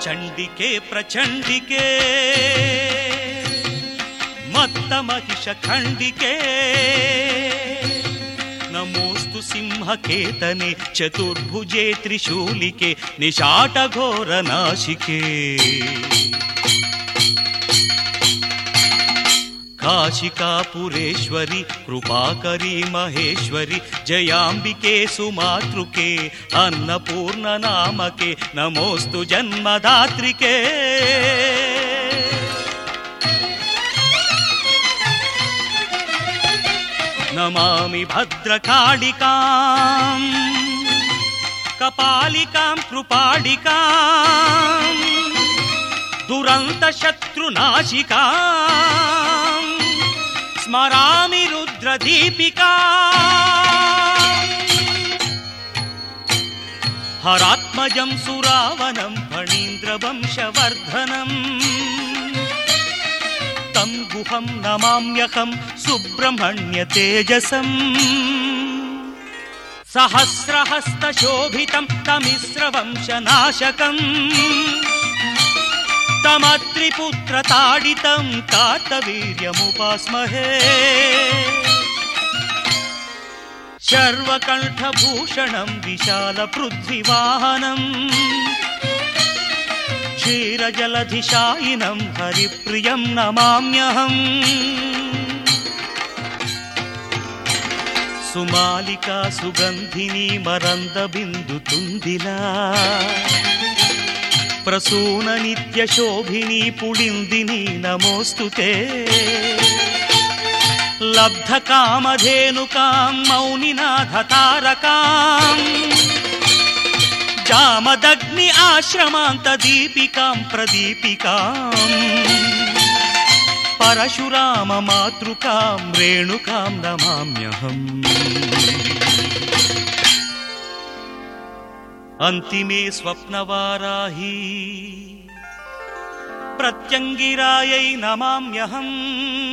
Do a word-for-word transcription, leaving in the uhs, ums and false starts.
చండికే ప్రచండికే మత్త మహిష ఖండికే నమోస్తు సింహకేతనే చతుర్భుజే త్రిశూలికే నిశాటఘోర నాశికే కాశికాపురేశ్వరి కృపాకరీ మహేశ్వరి జయాంబికే సుమాతృకే అన్నపూర్ణ నామకే నమోస్తు జన్మదాత్రికే నమామి భద్రకాళికాం కపాలికాం కృపాళికాం దురంత శత్రునాశికాం స్మరామి రుద్రదీపికాం హరాత్మజం సురావనం ఫణీంద్రవంశవర్ధనం తం గుహం నమామ్యహం సుబ్రహ్మణ్య తేజసం సహస్రహస్త శోభితం తమిశ్రవంశనాశకం తమత్రిపుత్ర తాడితం కార్తవీర్యముపాస్మహే శర్వకంఠభూషణం విశాల పృథ్వీవాహనం క్షీరజలధిశాయినం హరిప్రియం నమామ్యహం సుమాలికా సుగంధినీ మరంద బిందు తుందిలా ప్రసూన నిత్య శోభినీ పుళిందిని నమోస్తుతే లబ్ధ కామధేనుకాం మౌనినాథ తారకాం జామదగ్ని ఆశ్రమాంత దీపికాం ప్రదీపికాం పరశురామ మాతృకాం రేణుకాం నమామ్యహం అంతిమే స్వప్నవారాహి ప్రత్యంగిరాయై నమామ్యహం